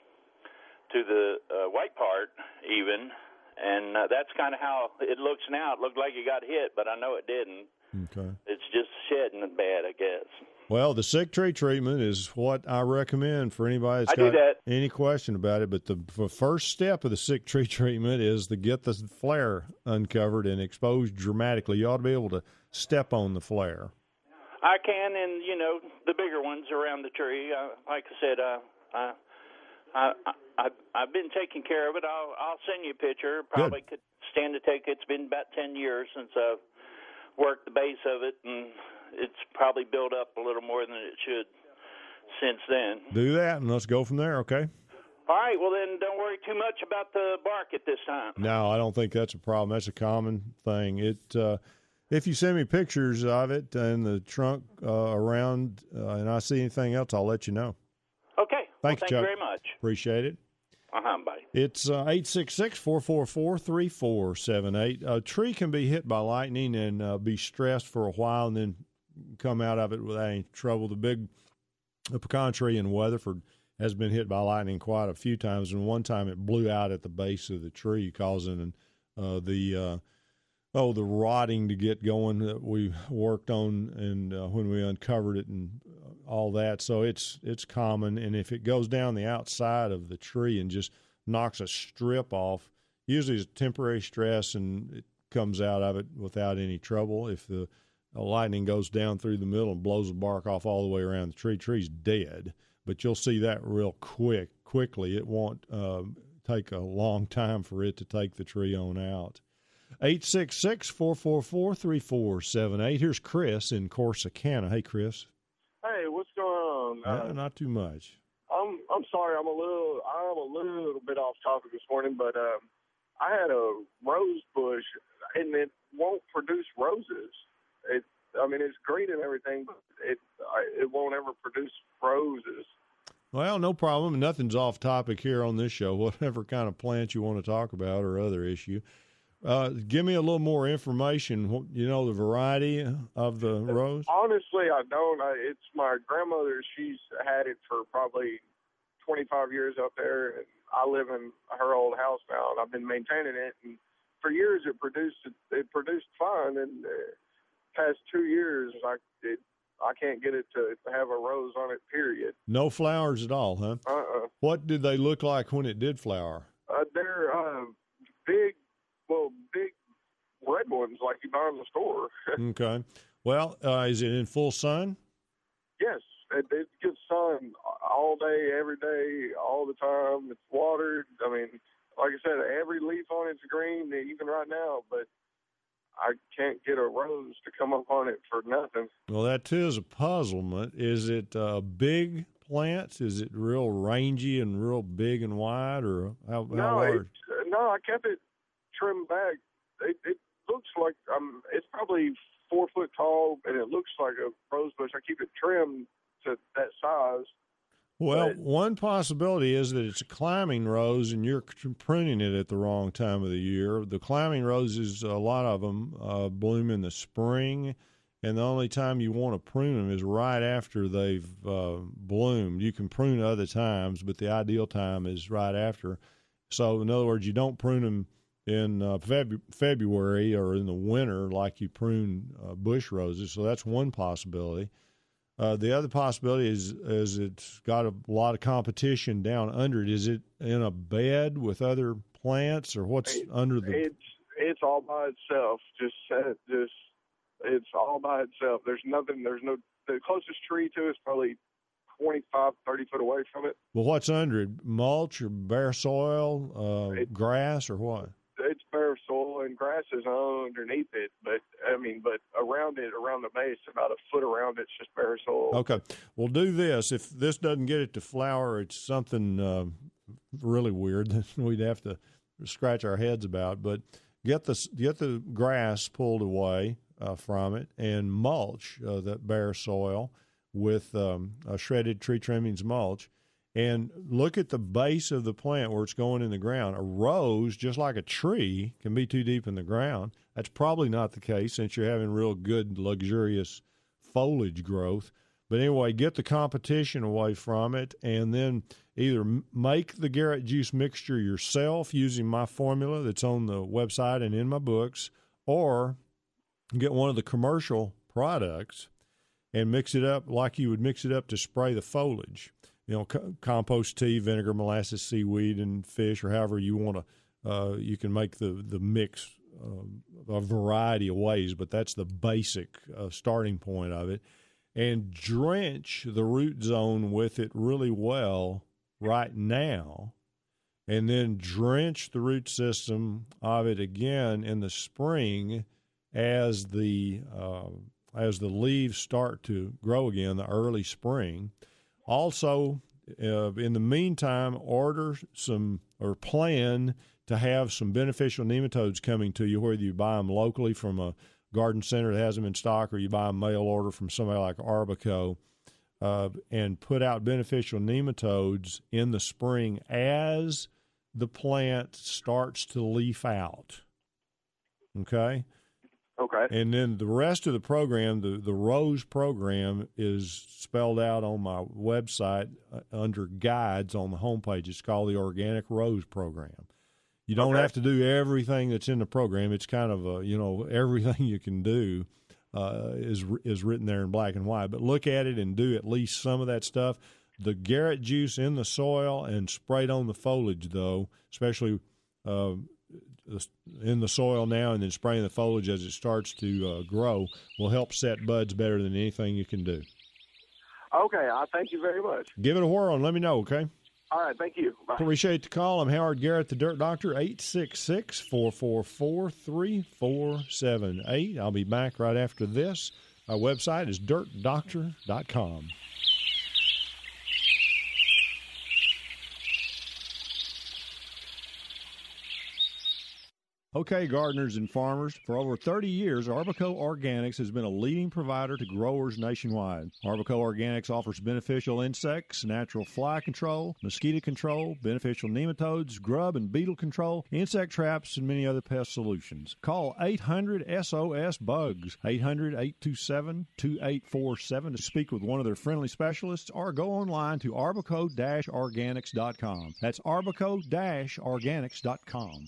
to the uh, white part, even. And uh, that's kind of how it looks now. It looked like it got hit, but I know it didn't. Okay. It's just shedding bad, I guess. Well, the sick tree treatment is what I recommend for anybody that's I got do that. any question about it. But the, the first step of the sick tree treatment is to get the flare uncovered and exposed dramatically. You ought to be able to step on the flare. I can, and, you know, the bigger ones around the tree. Uh, like I said, uh, I, I, I, I've been taking care of it. I'll, I'll send you a picture. Probably Good. Could stand to take. It's been about ten years since I've worked the base of it, and it's probably built up a little more than it should since then. Do that, and let's go from there, okay? All right, well then don't worry too much about the bark at this time. No, I don't think that's a problem. That's a common thing. It uh, if you send me pictures of it and the trunk uh, around uh, and I see anything else, I'll let you know. Okay. Thank well, you, thank Chuck. you very much. Appreciate it. Uh-huh, bye. It's uh, eight six six, four four four, three four seven eight. A tree can be hit by lightning and uh, be stressed for a while and then come out of it without any trouble. The big the pecan tree in Weatherford has been hit by lightning quite a few times, and one time it blew out at the base of the tree, causing uh, the uh, oh the rotting to get going that we worked on, and uh, when we uncovered it and all that. So it's it's common, and if it goes down the outside of the tree and just knocks a strip off, usually it's temporary stress, and it comes out of it without any trouble. If the uh, lightning goes down through the middle and blows the bark off all the way around the tree, the tree's dead. But you'll see that real quick, quickly. It won't uh, take a long time for it to take the tree on out. eight six six, four four four, three four seven eight. Here's Chris in Corsicana. Hey, Chris. Hey, what's going on? Uh, Uh, not too much. I'm I'm sorry. I'm a little I'm a little bit off topic this morning, but um, I had a rose bush, and it won't produce roses. It I mean, it's green and everything, but it I, it won't ever produce roses. Well, no problem. Nothing's off topic here on this show. Whatever kind of plant you want to talk about or other issue. Uh, give me a little more information. You know the variety of the rose? Honestly, I don't. I, it's my grandmother. She's had it for probably twenty-five years up there, and I live in her old house now, and I've been maintaining it. And for years, it produced it produced fine, and uh, past two years, I it, I can't get it to have a rose on it. Period. No flowers at all, huh? Uh-uh. What did they look like when it did flower? Uh, they're uh, big. Well, big red ones like you buy in the store. Okay. Well, uh, is it in full sun? Yes, it, it gets sun all day, every day, all the time. It's watered. I mean, like I said, every leaf on it's green, even right now, but I can't get a rose to come up on it for nothing. Well, that is a puzzlement. Is it uh, big plants? Is it real rangy and real big and wide, or how, how No, large? it, no, I kept it trimmed back. It, it looks like um, it's probably four foot tall, and it looks like a rose bush. I keep it trimmed to that size. Well, but, one possibility is that it's a climbing rose, and you're pruning it at the wrong time of the year. The climbing roses, a lot of them uh, bloom in the spring, and the only time you want to prune them is right after they've uh, bloomed. You can prune other times, but the ideal time is right after. So, in other words, you don't prune them in uh, Feb- February or in the winter like you prune uh, bush roses. So that's one possibility. Uh, the other possibility is is it's got a lot of competition down under it. Is it in a bed with other plants, or what's it, under the? It's it's all by itself. Just just it's all by itself. There's nothing. There's no. The closest tree to it is probably twenty-five, thirty foot away from it. Well, what's under it? Mulch or bare soil, uh, it, grass, or what? It's bare soil and grass is underneath it, but I mean, but around it, around the base, about a foot around it's just bare soil. Okay, well, do this. If this doesn't get it to flower, it's something uh, really weird that we'd have to scratch our heads about. But get the get the grass pulled away uh, from it and mulch uh, that bare soil with um, a shredded tree trimmings mulch. And look at the base of the plant where it's going in the ground. A rose, just like a tree, can be too deep in the ground. That's probably not the case since you're having real good, luxurious foliage growth. But anyway, get the competition away from it, and then either make the Garrett juice mixture yourself using my formula that's on the website and in my books, or get one of the commercial products and mix it up like you would mix it up to spray the foliage. You know, co- compost tea, vinegar, molasses, seaweed, and fish, or however you want to. Uh, you can make the the mix uh, a variety of ways, but that's the basic uh, starting point of it. And drench the root zone with it really well right now, and then drench the root system of it again in the spring as the uh, as the leaves start to grow again, the early spring. Also, uh, in the meantime, order some or plan to have some beneficial nematodes coming to you, whether you buy them locally from a garden center that has them in stock or you buy a mail order from somebody like Arbico, uh, and put out beneficial nematodes in the spring as the plant starts to leaf out. Okay? Okay. And then the rest of the program, the, the Rose program, is spelled out on my website uh, under guides on the homepage. It's called the Organic Rose Program. You don't okay. have to do everything that's in the program. It's kind of a, you know, everything you can do uh, is is written there in black and white. But look at it and do at least some of that stuff. The Garrett juice in the soil and sprayed on the foliage, though, especially uh, in the soil now and then spraying the foliage as it starts to uh, grow, will help set buds better than anything you can do. Okay, I thank you very much. Give it a whirl and let me know, okay? All right, thank you. Bye. Appreciate the call. I'm Howard Garrett, the Dirt Doctor, eight six six, four four four, three four seven eight. I'll be back right after this. Our website is dirt doctor dot com. Okay, gardeners and farmers, for over thirty years, Arbico Organics has been a leading provider to growers nationwide. Arbico Organics offers beneficial insects, natural fly control, mosquito control, beneficial nematodes, grub and beetle control, insect traps, and many other pest solutions. Call eight hundred S O S bugs, eight hundred, eight two seven, two eight four seven to speak with one of their friendly specialists, or go online to arbico dash organics dot com. That's arbico dash organics dot com.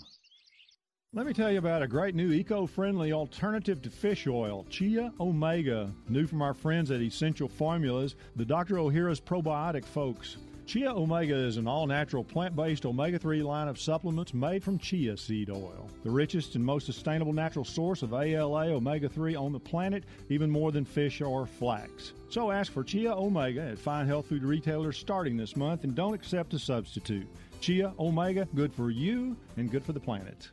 Let me tell you about a great new eco-friendly alternative to fish oil, Chia Omega, new from our friends at Essential Formulas, the Doctor Ohhira's probiotic folks. Chia Omega is an all-natural plant-based omega three line of supplements made from chia seed oil, the richest and most sustainable natural source of A L A omega three on the planet, even more than fish or flax. So ask for Chia Omega at fine health food retailers starting this month and don't accept a substitute. Chia Omega, good for you and good for the planet.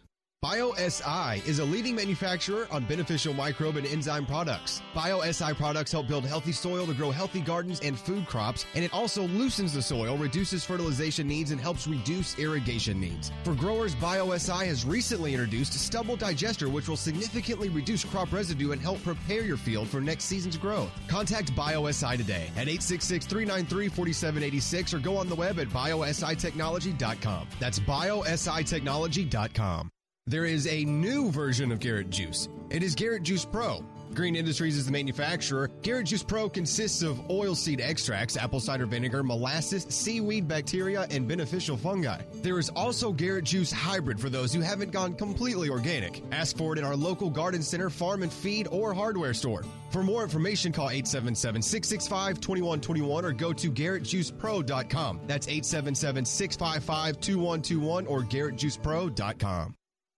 BioSI is a leading manufacturer on beneficial microbe and enzyme products. BioSI products help build healthy soil to grow healthy gardens and food crops, and it also loosens the soil, reduces fertilization needs, and helps reduce irrigation needs. For growers, BioSI has recently introduced Stubble Digester, which will significantly reduce crop residue and help prepare your field for next season's growth. Contact BioSI today at eight six six, three nine three, four seven eight six or go on the web at biosi technology dot com. That's biosi technology dot com. There is a new version of Garrett Juice. It is Garrett Juice Pro. Green Industries is the manufacturer. Garrett Juice Pro consists of oilseed extracts, apple cider vinegar, molasses, seaweed bacteria, and beneficial fungi. There is also Garrett Juice Hybrid for those who haven't gone completely organic. Ask for it in our local garden center, farm and feed, or hardware store. For more information, call eight seven seven, six six five, two one two one or go to garrett juice pro dot com. That's eight seven seven, six five five, two one two one or garrett juice pro dot com.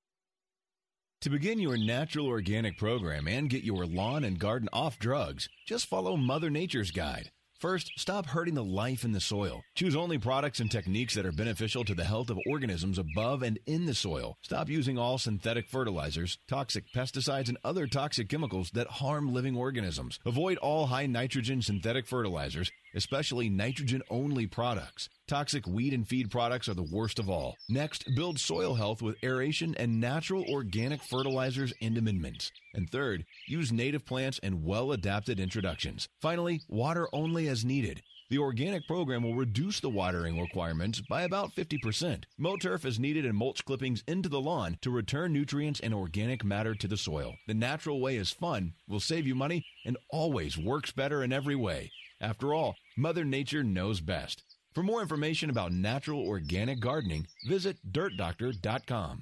To begin your natural organic program and get your lawn and garden off drugs, just follow Mother Nature's guide. First, stop hurting the life in the soil. Choose only products and techniques that are beneficial to the health of organisms above and in the soil. Stop using all synthetic fertilizers, toxic pesticides, and other toxic chemicals that harm living organisms. Avoid all high nitrogen synthetic fertilizers, especially nitrogen-only products. Toxic weed and feed products are the worst of all. Next, build soil health with aeration and natural organic fertilizers and amendments. And third, use native plants and well-adapted introductions. Finally, water only as needed. The organic program will reduce the watering requirements by about fifty percent. Mow turf as needed and mulch clippings into the lawn to return nutrients and organic matter to the soil. The natural way is fun, will save you money, and always works better in every way. After all, Mother Nature knows best. For more information about natural organic gardening, visit dirt doctor dot com.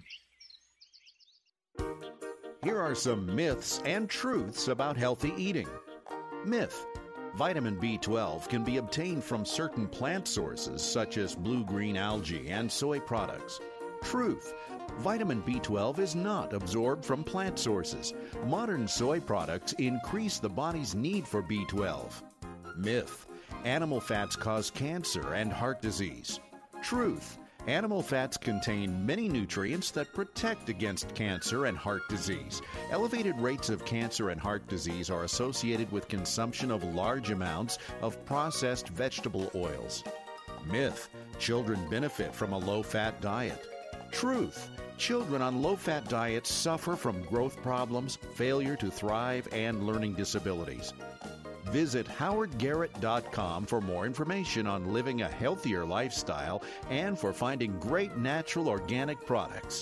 Here are some myths and truths about healthy eating. Myth: vitamin B twelve can be obtained from certain plant sources such as blue-green algae and soy products. Truth: vitamin B twelve is not absorbed from plant sources. Modern soy products increase the body's need for B twelve. Myth: animal fats cause cancer and heart disease. Truth: Animal fats contain many nutrients that protect against cancer and heart disease. Elevated rates of cancer and heart disease are associated with consumption of large amounts of processed vegetable oils. Myth: children benefit from a low-fat diet. Truth: children on low-fat diets suffer from growth problems, failure to thrive, and learning disabilities. Visit howard garrett dot com for more information on living a healthier lifestyle and for finding great natural organic products.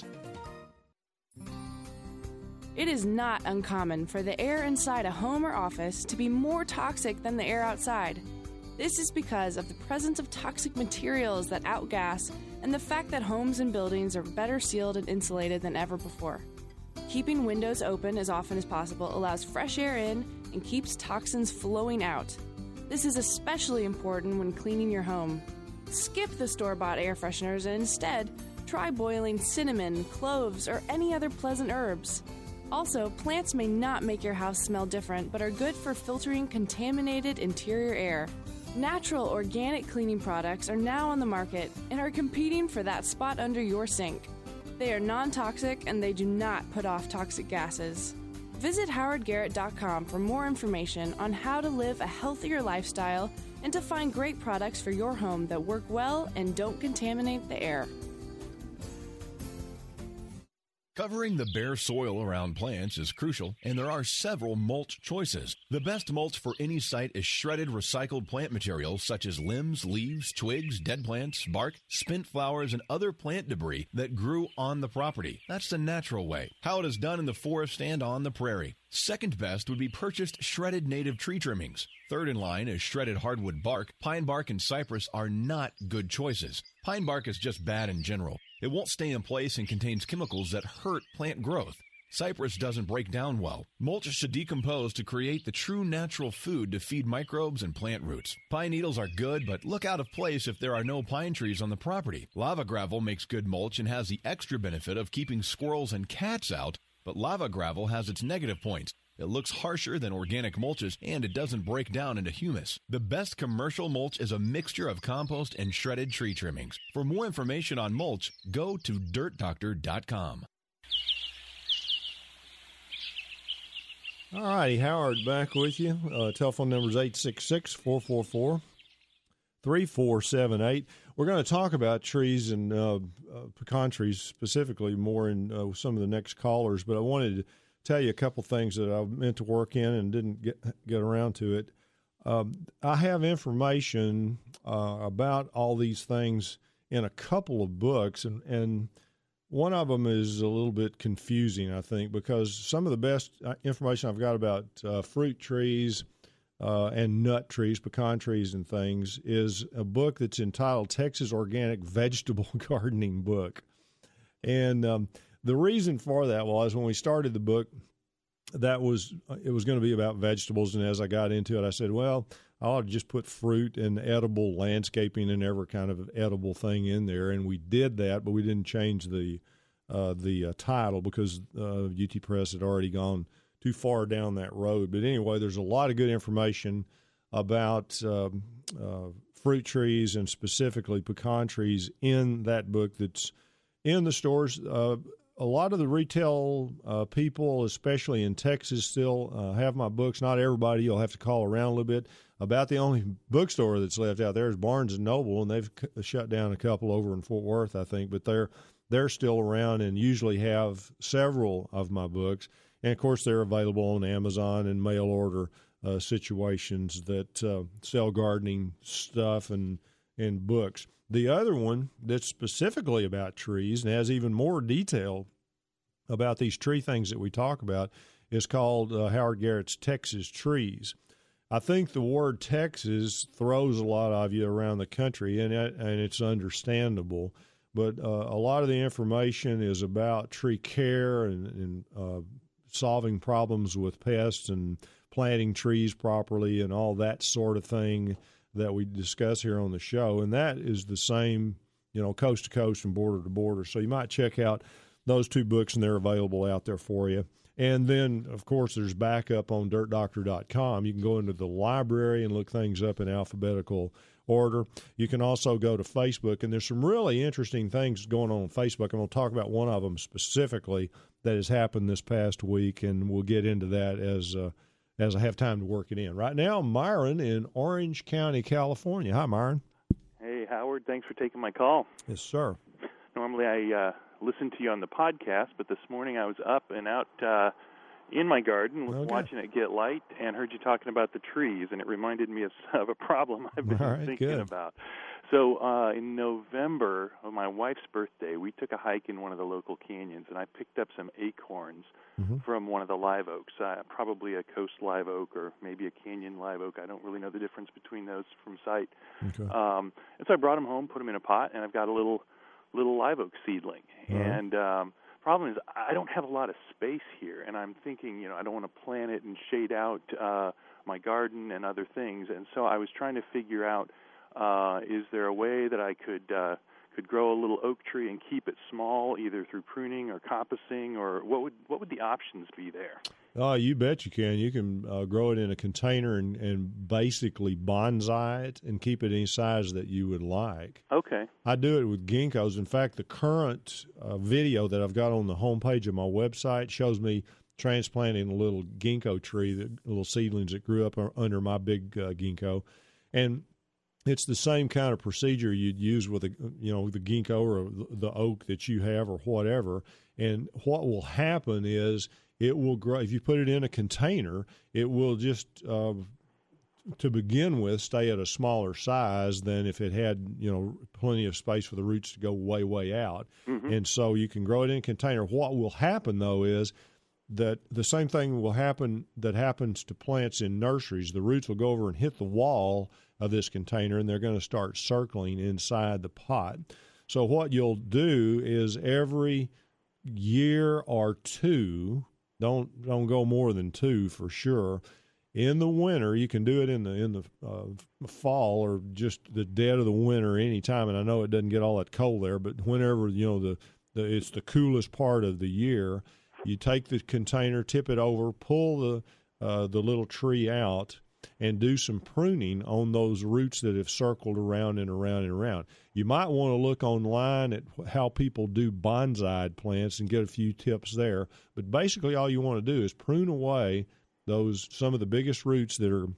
It is not uncommon for the air inside a home or office to be more toxic than the air outside. This is because of the presence of toxic materials that outgas and the fact that homes and buildings are better sealed and insulated than ever before. Keeping windows open as often as possible allows fresh air in and keeps toxins flowing out. This is especially important when cleaning your home. Skip the store-bought air fresheners and instead try boiling cinnamon, cloves, or any other pleasant herbs. Also, plants may not make your house smell different, but are good for filtering contaminated interior air. Natural organic cleaning products are now on the market and are competing for that spot under your sink. They are non-toxic and they do not put off toxic gases. Visit howard garrett dot com for more information on how to live a healthier lifestyle and to find great products for your home that work well and don't contaminate the air. Covering the bare soil around plants is crucial, and there are several mulch choices. The best mulch for any site is shredded recycled plant materials such as limbs, leaves, twigs, dead plants, bark, spent flowers, and other plant debris that grew on the property. That's the natural way, how it is done in the forest and on the prairie. Second best would be purchased shredded native tree trimmings. Third in line is shredded hardwood bark. Pine bark and cypress are not good choices. Pine bark is just bad in general. It won't stay in place and contains chemicals that hurt plant growth. Cypress doesn't break down well. Mulch should decompose to create the true natural food to feed microbes and plant roots. Pine needles are good, but look out of place if there are no pine trees on the property. Lava gravel makes good mulch and has the extra benefit of keeping squirrels and cats out, but lava gravel has its negative points. It looks harsher than organic mulches, and it doesn't break down into humus. The best commercial mulch is a mixture of compost and shredded tree trimmings. For more information on mulch, go to dirt doctor dot com. All righty, Howard back with you. Uh, telephone number is eight six six, four four four, three four seven eight. We're going to talk about trees and uh, uh, pecan trees specifically more in uh, some of the next callers, but I wanted to tell you a couple things that I meant to work in and didn't get get around to it. Um, I have information uh, about all these things in a couple of books, and, and one of them is a little bit confusing, I think, because some of the best information I've got about uh, fruit trees uh, and nut trees, pecan trees and things, is a book that's entitled Texas Organic Vegetable Gardening Book. And um, the reason for that was when we started the book, that was it was going to be about vegetables, and as I got into it, I said, well, I ought to just put fruit and edible landscaping and every kind of edible thing in there, and we did that, but we didn't change the uh, the uh, title because uh, U T Press had already gone too far down that road. But anyway, there's a lot of good information about um, uh, fruit trees and specifically pecan trees in that book that's in the stores. Uh, A lot of the retail uh, people, especially in Texas, still uh, have my books. Not everybody. You'll have to call around a little bit. About the only bookstore that's left out there is Barnes and Noble, and they've c- shut down a couple over in Fort Worth, I think. But they're they're still around and usually have several of my books. And, of course, they're available on Amazon and mail order uh, situations that uh, sell gardening stuff and, and books. The other one that's specifically about trees and has even more detail about these tree things that we talk about is called uh, Howard Garrett's Texas Trees. I think the word Texas throws a lot of you around the country, and, it, and it's understandable. But uh, a lot of the information is about tree care and, and uh, solving problems with pests and planting trees properly and all that sort of thing that we discuss here on the show, and that is the same, you know, coast to coast and border to border. So you might check out those two books, and they're available out there for you. And then, of course, there's backup on dirt doctor dot com. You can go into the library and look things up in alphabetical order. You can also go to Facebook, and there's some really interesting things going on on Facebook. I'm going to talk about one of them specifically that has happened this past week, and we'll get into that as uh, as I have time to work it in. Right now, Myron in Orange County, California. Hi, Myron. Hey, Howard. Thanks for taking my call. Yes, sir. Normally I uh, listen to you on the podcast, but this morning I was up and out uh, in my garden Okay. watching it get light and heard you talking about the trees, and it reminded me of, of a problem I've been All right, thinking good. about. So uh, in November of my wife's birthday, we took a hike in one of the local canyons, and I picked up some acorns Mm-hmm. from one of the live oaks, uh, probably a coast live oak or maybe a canyon live oak. I don't really know the difference between those from sight. Okay. Um, and so I brought them home, put them in a pot, and I've got a little little live oak seedling. All right. And um, problem is I don't have a lot of space here, and I'm thinking, you know, I don't want to plant it and shade out uh, my garden and other things. And so I was trying to figure out, uh, is there a way that I could uh, could grow a little oak tree and keep it small, either through pruning or coppicing, or what would what would the options be there? Oh, you bet you can. You can uh, grow it in a container and, and basically bonsai it and keep it any size that you would like. Okay. I do it with ginkgos. In fact, the current uh, video that I've got on the homepage of my website shows me transplanting a little ginkgo tree, the little seedlings that grew up under my big uh, ginkgo. And it's the same kind of procedure you'd use with a, you know, the ginkgo or the oak that you have or whatever. And what will happen is it will grow. If you put it in a container, it will just, uh, to begin with, stay at a smaller size than if it had, you know, plenty of space for the roots to go way, way out. Mm-hmm. And so you can grow it in a container. What will happen, though, is that the same thing will happen that happens to plants in nurseries. The roots will go over and hit the wall of this container, and they're going to start circling inside the pot. So what you'll do is every year or two, don't don't go more than two for sure. In the winter, you can do it in the in the uh, fall or just the dead of the winter any time. And I know it doesn't get all that cold there, but whenever, you know, the, the it's the coolest part of the year, you take the container, tip it over, pull the uh, the little tree out, and do some pruning on those roots that have circled around and around and around. You might want to look online at how people do bonsai plants and get a few tips there. But basically all you want to do is prune away those some of the biggest roots that are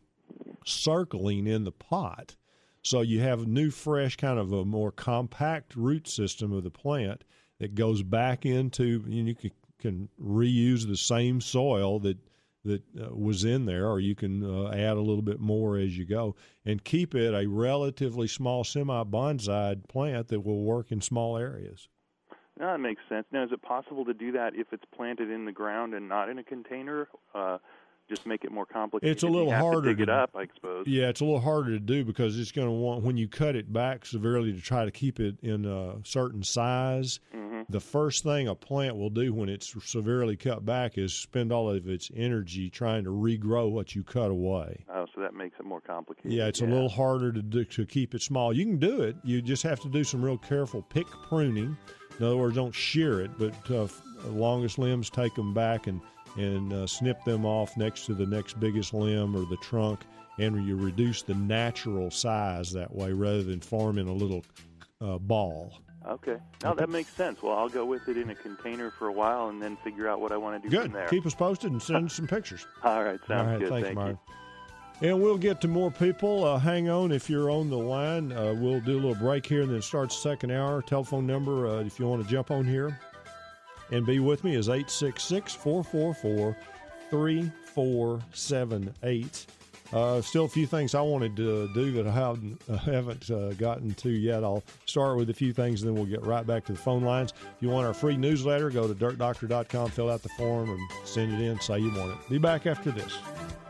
circling in the pot. So you have a new, fresh, kind of a more compact root system of the plant that goes back into, you know, you can, can reuse the same soil that that uh, was in there, or you can uh, add a little bit more as you go, and keep it a relatively small semi-bonsai plant that will work in small areas. No, that makes sense. Now, is it possible to do that if it's planted in the ground and not in a container? Uh, just make it more complicated. It's a little you have harder to dig to, it up, I suppose. Yeah, it's a little harder to do because it's going to want, when you cut it back severely to try to keep it in a certain size, mm-hmm. the first thing a plant will do when it's severely cut back is spend all of its energy trying to regrow what you cut away. Oh, so that makes it more complicated. Yeah, it's yeah. a little harder to do, to keep it small. You can do it. You just have to do some real careful pick pruning. In other words, don't shear it, but uh, longest limbs, take them back and and uh, snip them off next to the next biggest limb or the trunk, and you reduce the natural size that way rather than forming a little uh, ball. Okay. Now that makes sense. Well, I'll go with it in a container for a while and then figure out what I want to do Good. from there. Keep us posted and send us some pictures. All right. Sounds All right, good. Thanks, Thank Myron. you. And we'll get to more people. Uh, hang on if you're on the line. Uh, we'll do a little break here and then start the second hour. Telephone number, uh, if you want to jump on here and be with me, is eight six six, four four four, three four seven eight. Uh, still a few things I wanted to do that I haven't, uh, haven't uh, gotten to yet. I'll start with a few things, and then we'll get right back to the phone lines. If you want our free newsletter, go to dirt doctor dot com, fill out the form, and send it in, say you want it. Be back after this.